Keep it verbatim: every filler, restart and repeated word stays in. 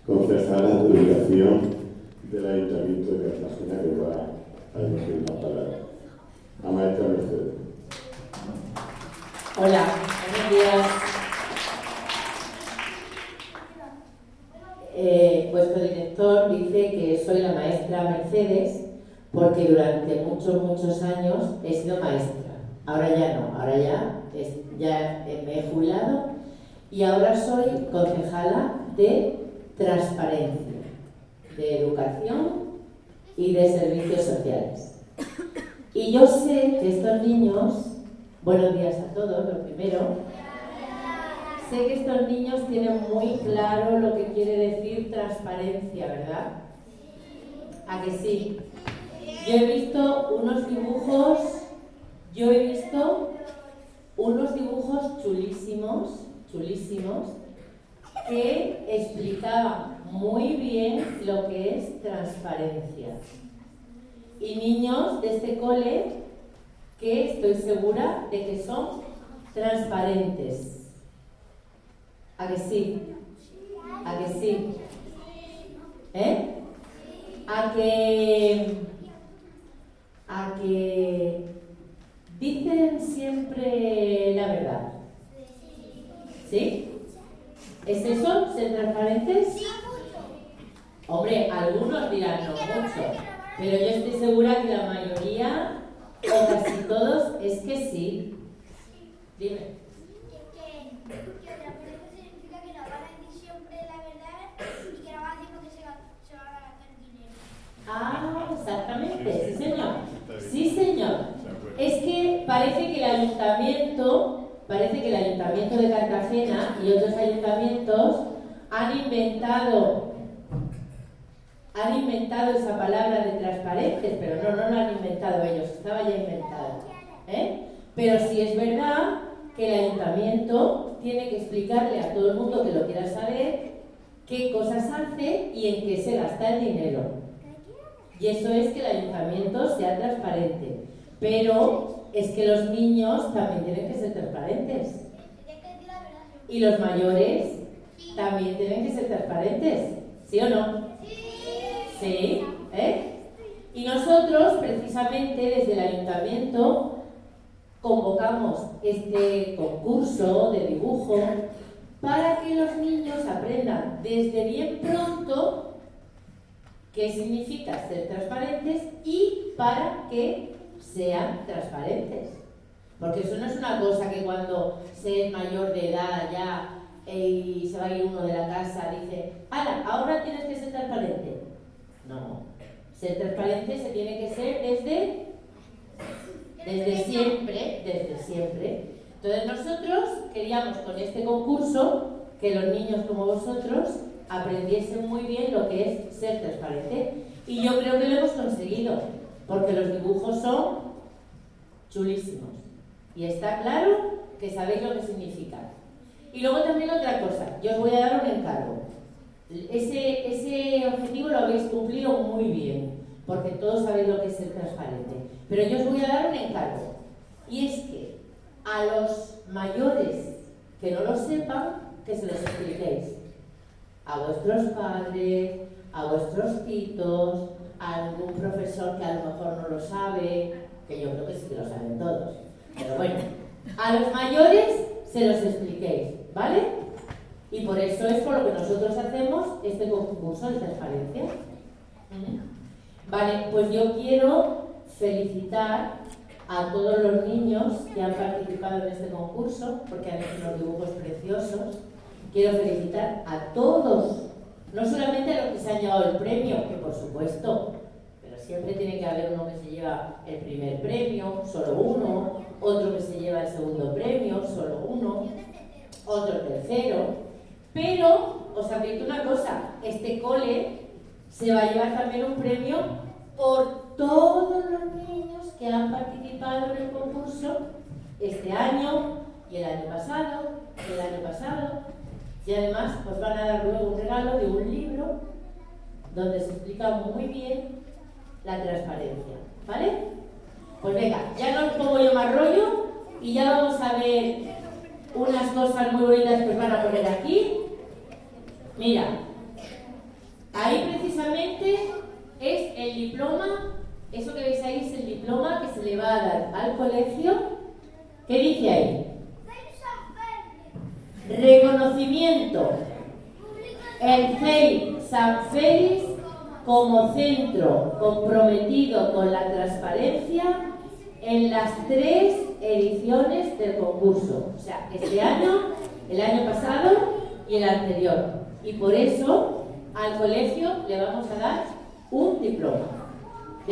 concejala de Educación del Ayuntamiento de Cartagena, que va a decir la palabra. La maestra Mercedes. Hola, buenos días. Eh, vuestro director dice que soy la maestra Mercedes porque durante muchos, muchos años he sido maestra. Ahora ya no, ahora ya, es, ya me he jubilado y ahora soy concejala de transparencia, de educación y de servicios sociales. Y yo sé que estos niños, buenos días a todos, lo primero, sé que estos niños tienen muy claro lo que quiere decir transparencia, ¿verdad? ¿A que sí? Yo he visto unos dibujos, yo he visto unos dibujos chulísimos, chulísimos, que explicaban muy bien lo que es transparencia. Y niños de este cole que estoy segura de que son transparentes. ¿A que sí? ¿A que sí? ¿Eh? ¿A que, a que dicen siempre la verdad? ¿Sí? ¿Es eso, ser transparentes? Hombre, algunos dirán no mucho, pero yo estoy segura que la mayoría, o casi todos, es que sí. Dime. Ah, exactamente, sí señor. Sí señor. Es que parece que el ayuntamiento, parece que el ayuntamiento de Cartagena y otros ayuntamientos han inventado, han inventado esa palabra de transparentes, pero no, no lo han inventado ellos, estaba ya inventado. ¿Eh? Pero sí es verdad que el ayuntamiento tiene que explicarle a todo el mundo que lo quiera saber qué cosas hace y en qué se gasta el dinero. Y eso es que el ayuntamiento sea transparente. Pero es que los niños también tienen que ser transparentes. Y los mayores también tienen que ser transparentes. ¿Sí o no? Sí. ¿Eh? Y nosotros, precisamente, desde el ayuntamiento, convocamos este concurso de dibujo para que los niños aprendan desde bien pronto qué significa ser transparentes y para que sean transparentes. Porque eso no es una cosa que cuando se es mayor de edad ya eh, y se va a ir uno de la casa dice, ¡hala! Ahora tienes que ser transparente. No. Ser transparente se tiene que ser desde, desde siempre, desde siempre. Entonces nosotros queríamos con este concurso que los niños como vosotros aprendiesen muy bien lo que es ser transparente. Y yo creo que lo hemos conseguido, porque los dibujos son chulísimos. Y está claro que sabéis lo que significa. Y luego también otra cosa, yo os voy a dar un encargo. Ese, ese objetivo lo habéis cumplido muy bien, porque todos sabéis lo que es ser transparente. Pero yo os voy a dar un encargo. Y es que a los mayores que no lo sepan, que se los expliquéis. A vuestros padres, a vuestros titos, a algún profesor que a lo mejor no lo sabe, que yo creo que sí que lo saben todos. Pero bueno, a los mayores se los expliquéis, ¿vale? Y por eso es por lo que nosotros hacemos este concurso de transparencia. Vale, pues yo quiero felicitar a todos los niños que han participado en este concurso, porque han hecho unos dibujos preciosos. Quiero felicitar a todos, no solamente a los que se han llevado el premio, que por supuesto, pero siempre tiene que haber uno que se lleva el primer premio, solo uno, otro que se lleva el segundo premio, solo uno, otro tercero. Pero os advierto una cosa, este cole se va a llevar también un premio por todos los niños que han participado en el concurso este año y el año pasado, y el año pasado. Y además os van a dar luego un regalo de un libro donde se explica muy bien la transparencia, ¿vale? Pues venga, ya no os pongo yo más rollo y ya vamos a ver unas cosas muy bonitas que os van a poner aquí. Mira, Ahí precisamente es el diploma, eso que veis ahí es el diploma que se le va a dar al colegio. ¿Qué dice ahí? Reconocimiento. El C E I San Félix como centro comprometido con la transparencia en las tres ediciones del concurso. O sea, este año, el año pasado y el anterior. Y por eso al colegio le vamos a dar un diploma.